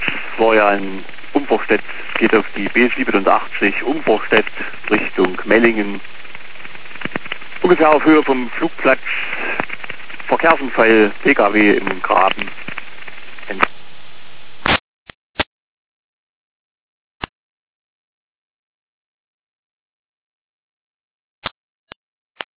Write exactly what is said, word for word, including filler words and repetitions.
war ja in Umforstedt, geht auf die B siebenundachtzig Umforstedt Richtung Mellingen. Ungefähr auf Höhe vom Flugplatz, Verkehrsunfall, P K W im Graben.